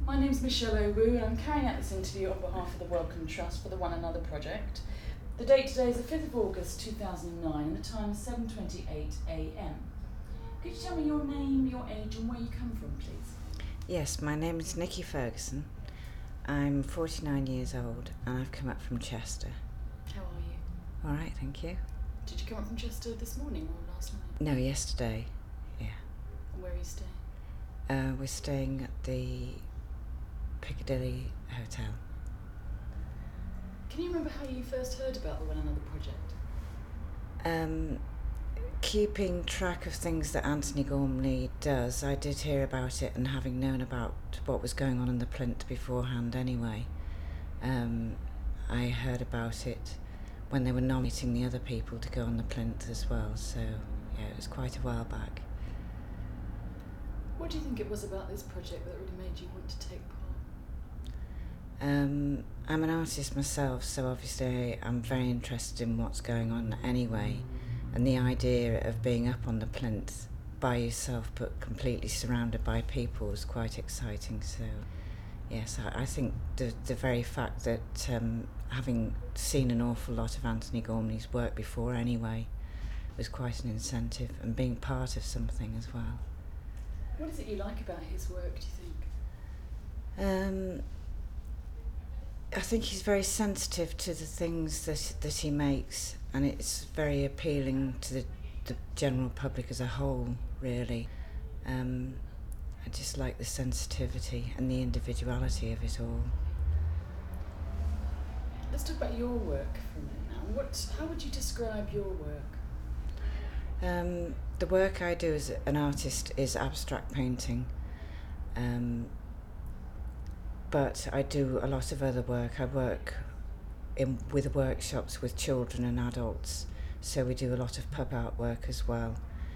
My name's Michelle Owu and I'm carrying out this interview on behalf of the Wellcome Trust for the One Another project. The date today is the 5th of August 2009 and the time is 7:28 am. Could you tell me your name, your age and where you come from, please? Yes, my name is Nikki Ferguson. I'm 49 years old and I've come up from Chester. How are you? All right, thank you. Did you come up from Chester this morning or last night? No, yesterday, yeah. And where are you staying? We're staying at the Piccadilly Hotel. Can you remember how you first heard about the One Another project? Keeping track of things that Anthony Gormley does, I did hear about it, and having known about what was going on in the plinth beforehand anyway, I heard about it when they were nominating the other people to go on the plinth as well, so yeah, it was quite a while back. What do you think it was about this project that really made you want to take part? I'm an artist myself, so obviously I'm very interested in what's going on anyway, and the idea of being up on the plinth by yourself but completely surrounded by people was quite exciting. So yes, I think the very fact that having seen an awful lot of Anthony Gormley's work before anyway was quite an incentive, and being part of something as well. What is it you like about his work, do you think? I think he's very sensitive to the things that he makes, and it's very appealing to the general public as a whole, really. I just like the sensitivity and the individuality of it all. Let's talk about your work for a minute now. How would you describe your work? The work I do as an artist is abstract painting, but I do a lot of other work. I work with workshops with children and adults, so we do a lot of pub art work as well.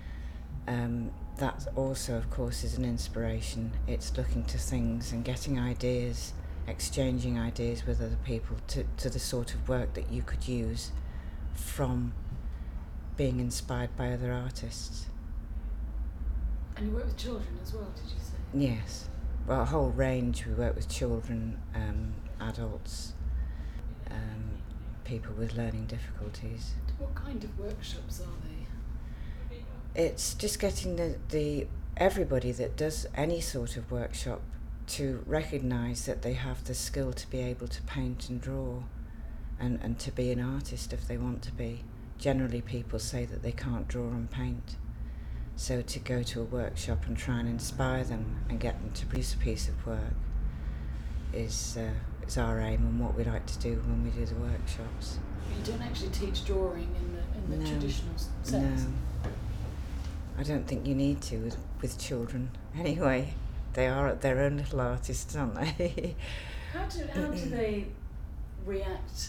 That also, of course, is an inspiration. It's looking to things and getting ideas, exchanging ideas with other people to the sort of work that you could use from being inspired by other artists. And you work with children as well, did you say? Yes. Well, a whole range. We work with children, adults, people with learning difficulties. What kind of workshops are they? It's just getting the everybody that does any sort of workshop to recognise that they have the skill to be able to paint and draw and to be an artist if they want to be. Generally people say that they can't draw and paint. So to go to a workshop and try and inspire them and get them to produce a piece of work is our aim and what we like to do when we do the workshops. But you don't actually teach drawing in the traditional sense? No. I don't think you need to with children. Anyway, they are their own little artists, aren't they? How do they react?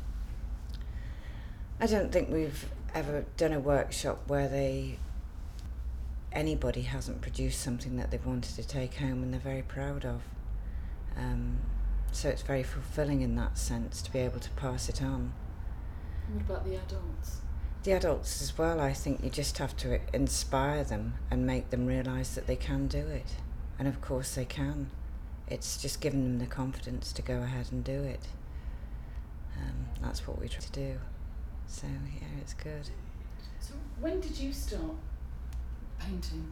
I don't think we've ever done a workshop where anybody hasn't produced something that they've wanted to take home and they're very proud of. So it's very fulfilling in that sense to be able to pass it on. What about the adults? The adults as well, I think you just have to inspire them and make them realise that they can do it. And of course they can. It's just giving them the confidence to go ahead and do it. That's what we try to do. So yeah, it's good. So when did you start painting?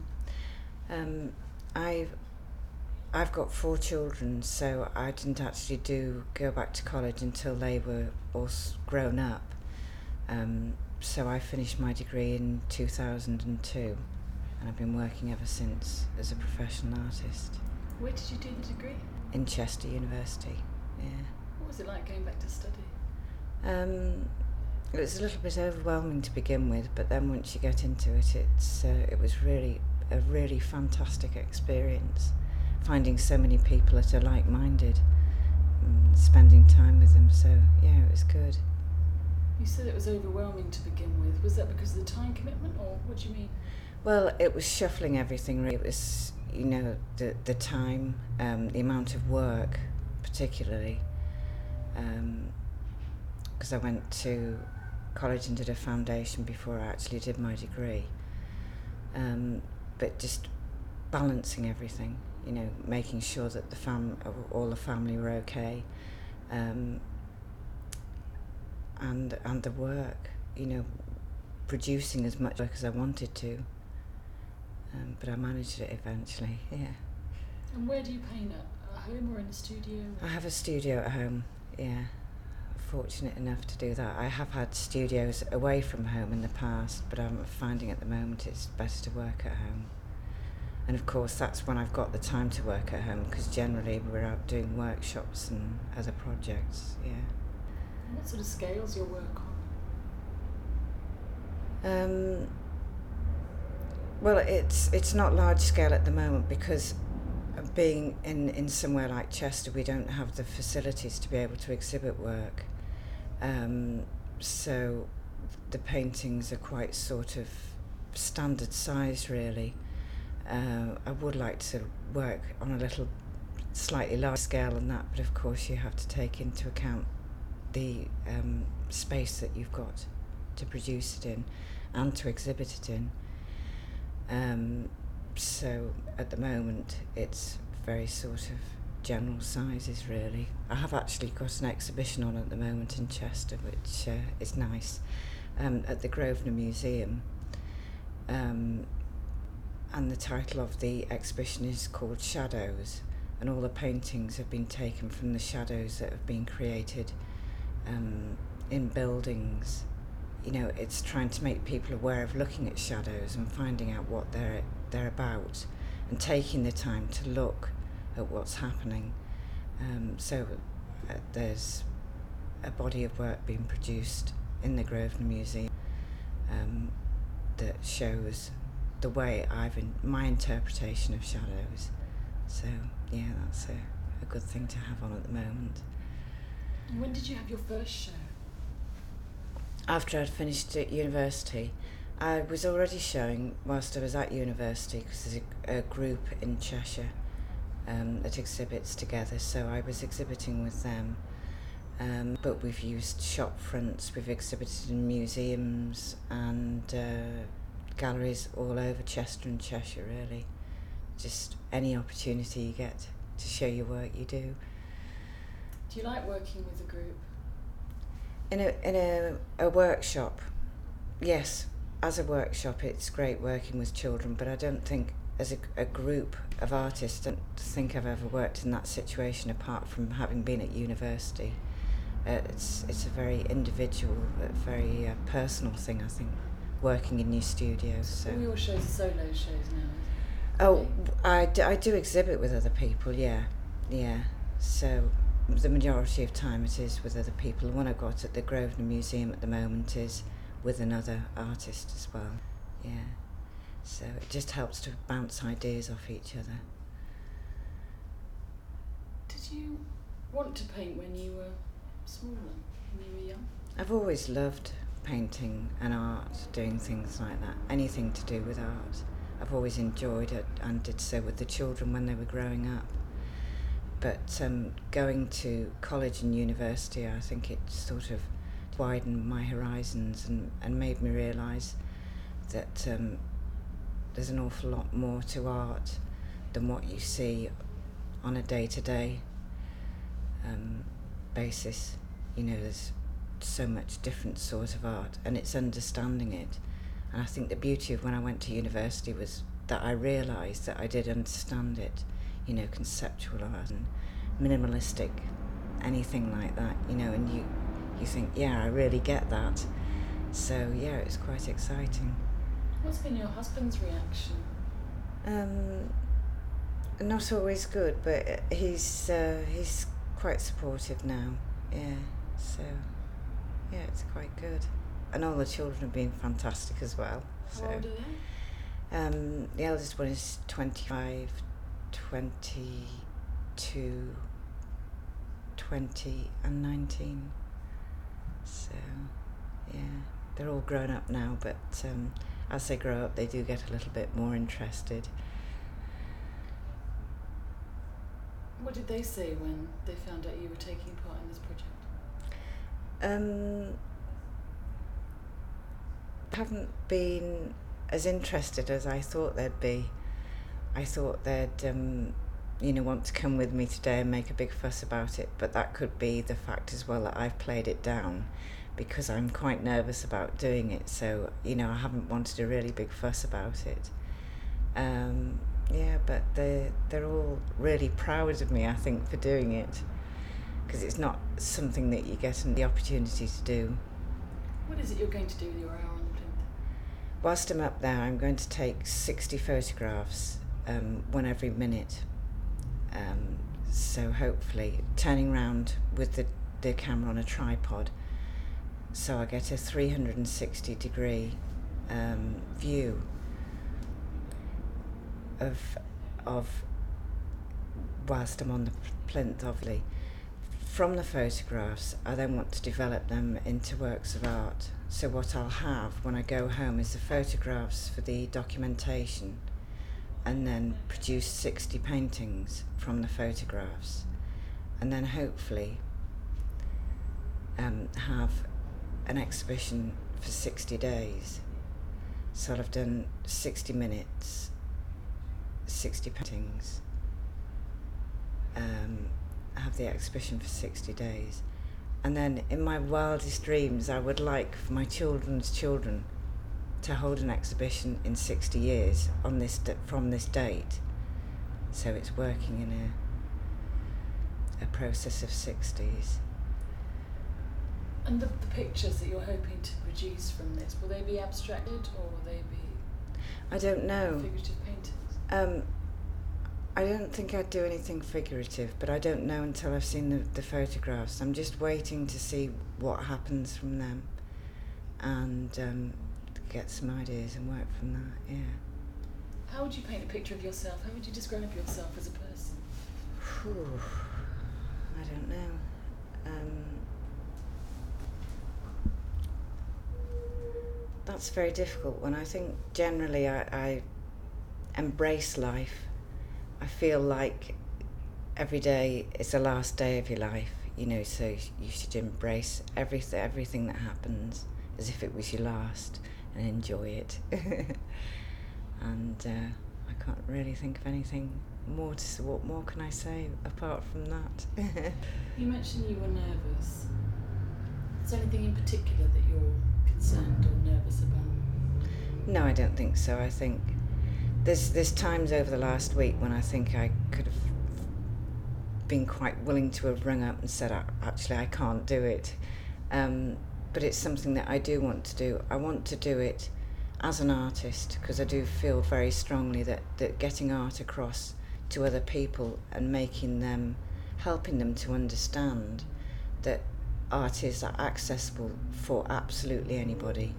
I've got 4 children, so I didn't actually go back to college until they were all grown up. So I finished my degree in 2002, and I've been working ever since as a professional artist. Where did you do the degree? In Chester University, yeah. What was it like going back to study? It was a little bit overwhelming to begin with, but then once you get into it, it was really a really fantastic experience. Finding so many people that are like-minded, spending time with them. So yeah, it was good. You said it was overwhelming to begin with. Was that because of the time commitment, or what do you mean? Well, it was shuffling everything. Really. It was, the time, the amount of work, particularly, because I went to college and did a foundation before I actually did my degree. But just balancing everything, you know, making sure that all the family were okay, and the work, you know, producing as much work as I wanted to, but I managed it eventually. Yeah. And where do you paint, at home or in a studio? I have a studio at home. Yeah, fortunate enough to do that. I have had studios away from home in the past, but I'm finding at the moment it's better to work at home. And of course that's when I've got the time to work at home, because generally we're out doing workshops and other projects. Yeah. And what sort of scales your work on? Well, it's not large scale at the moment, because being in somewhere like Chester, we don't have the facilities to be able to exhibit work. So the paintings are quite sort of standard size, really. I would like to work on a little slightly larger scale than that, but of course you have to take into account the space that you've got to produce it in and to exhibit it in. So at the moment it's very sort of general sizes, really. I have actually got an exhibition on at the moment in Chester, which is nice, at the Grosvenor Museum, and the title of the exhibition is called Shadows, and all the paintings have been taken from the shadows that have been created in buildings. You know, it's trying to make people aware of looking at shadows and finding out what they're about, and taking the time to look at what's happening. So there's a body of work being produced in the Grosvenor Museum that shows the way my interpretation of shadows. So yeah, that's a good thing to have on at the moment. When did you have your first show? After I'd finished at university. I was already showing whilst I was at university, because there's a group in Cheshire that exhibits together, so I was exhibiting with them. But we've used shop fronts, we've exhibited in museums and galleries all over Chester and Cheshire, really. Just any opportunity you get to show your work, you do. Do you like working with a group? In a workshop, yes. As a workshop, it's great working with children, but I don't think as a group of artists, I don't think I've ever worked in that situation apart from having been at university. It's a very individual, very personal thing, I think, working in your studio. So all your shows are solo shows now? Oh, I do exhibit with other people, yeah. So the majority of time it is with other people. The one I've got at the Grosvenor Museum at the moment is with another artist as well, yeah. So it just helps to bounce ideas off each other. Did you want to paint when you were smaller, when you were young? I've always loved painting and art, doing things like that, anything to do with art. I've always enjoyed it, and did so with the children when they were growing up. But going to college and university, I think it sort of widened my horizons and made me realise that there's an awful lot more to art than what you see on a day-to-day basis. You know, there's so much different sort of art, and it's understanding it. And I think the beauty of when I went to university was that I realised that I did understand it, you know, conceptual art and minimalistic, anything like that, you know, and you think, yeah, I really get that. So yeah, it's quite exciting. What's been your husband's reaction? Not always good, but he's quite supportive now, yeah, so yeah, it's quite good. And all the children have been fantastic as well. How old are they? The eldest one is 25, 22, 20 and 19. So, yeah, they're all grown up now, but as they grow up, they do get a little bit more interested. What did they say when they found out you were taking part in this project? Haven't been as interested as I thought they'd be. I thought they'd want to come with me today and make a big fuss about it, but that could be the fact as well that I've played it down because I'm quite nervous about doing it, so I haven't wanted a really big fuss about it. But they're all really proud of me, I think, for doing it, because it's not something that you get the opportunity to do. What is it you're going to do with your hour on the plinth? Whilst I'm up there, I'm going to take 60 photographs, one every minute. So hopefully turning around with the camera on a tripod, so I get a 360 degree view of whilst I'm on the plinth, obviously. From the photographs, I then want to develop them into works of art. So what I'll have when I go home is the photographs for the documentation, and then produce 60 paintings from the photographs, and then hopefully have an exhibition for 60 days. So I'll have done 60 minutes, 60 paintings, have the exhibition for 60 days. And then in my wildest dreams, I would like for my children's children to hold an exhibition in 60 years on from this date. So it's working in a process of 60s. And the pictures that you're hoping to produce from this, will they be abstracted or will they be I don't know. figurative paintings? I don't think I'd do anything figurative, but I don't know until I've seen the photographs. I'm just waiting to see what happens from them and get some ideas and work from that, yeah. How would you paint a picture of yourself? How would you describe yourself as a person? Whew, I don't know. That's very difficult one. I think generally I embrace life. I feel like every day is the last day of your life, so you should embrace everything that happens as if it was your last and enjoy it. And I can't really think of anything more to say. What more can I say apart from that? You mentioned you were nervous. Is there anything in particular that you're concerned or nervous about? No, I don't think so. I think there's times over the last week when I think I could have been quite willing to have rung up and said, actually, I can't do it. But it's something that I do want to do. I want to do it as an artist, because I do feel very strongly that getting art across to other people and helping them to understand that art is accessible for absolutely anybody.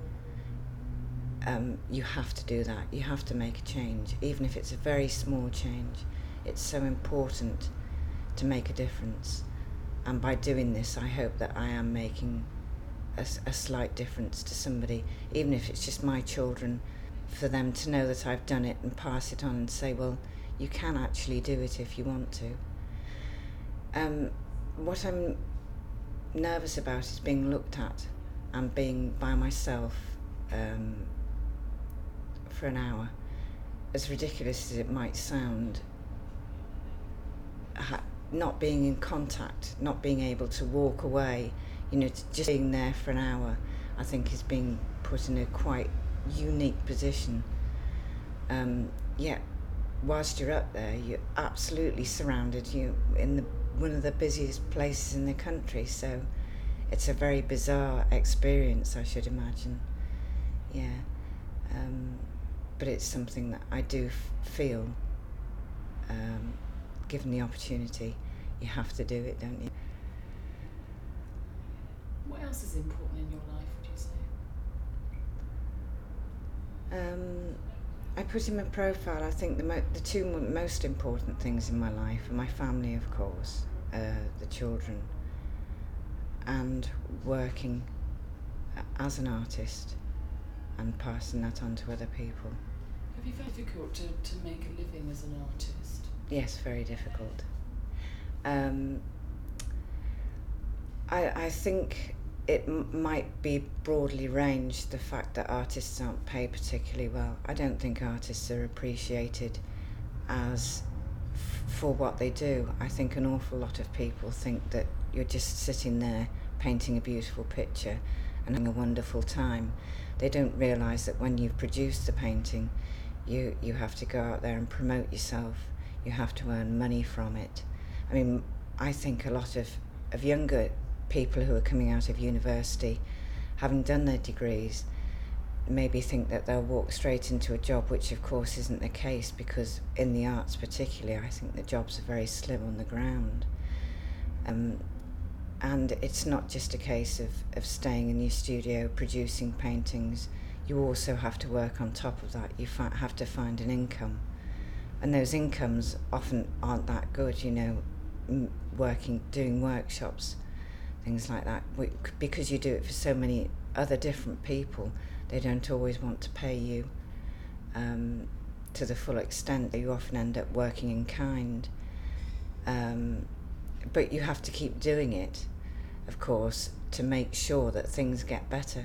You have to do that. You have to make a change, even if it's a very small change. It's so important to make a difference. And by doing this, I hope that I am making a slight difference to somebody, even if it's just my children, for them to know that I've done it and pass it on and say, well, you can actually do it if you want to. What I'm nervous about is being looked at and being by myself for an hour. As ridiculous as it might sound, not being in contact, not being able to walk away, just being there for an hour, I think is being put in a quite unique position. Yet, whilst you're up there, you're absolutely surrounded. You in one of the busiest places in the country, so it's a very bizarre experience, I should imagine. Yeah, but it's something that I do feel. Given the opportunity, you have to do it, don't you? What else is important in your life, would you say? I put in my profile, I think the two most important things in my life are my family, of course, the children, and working as an artist and passing that on to other people. Have you found it difficult to make a living as an artist? Yes, very difficult. I think it might be broadly ranged, the fact that artists aren't paid particularly well. I don't think artists are appreciated as for what they do. I think an awful lot of people think that you're just sitting there painting a beautiful picture and having a wonderful time. They don't realise that when you've produced the painting, you have to go out there and promote yourself. You have to earn money from it. I mean, I think a lot of younger people who are coming out of university, having done their degrees, maybe think that they'll walk straight into a job, which of course isn't the case, because in the arts particularly, I think the jobs are very slim on the ground. And it's not just a case of staying in your studio producing paintings. You also have to work on top of that. You have to find an income. And those incomes often aren't that good, you know, doing workshops, things like that. Because you do it for so many other different people, they don't always want to pay you to the full extent. You often end up working in kind. But you have to keep doing it, of course, to make sure that things get better.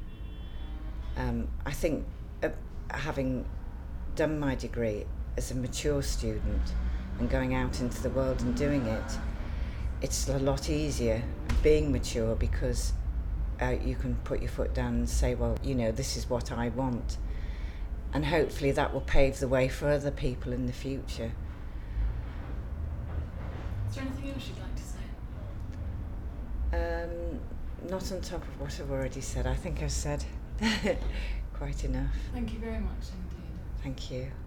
I think having done my degree as a mature student and going out into the world and doing it, it's a lot easier being mature, because you can put your foot down and say, well, you know, this is what I want. And hopefully that will pave the way for other people in the future. Is there anything else you'd like to say? Not on top of what I've already said. I think I've said quite enough. Thank you very much indeed. Thank you.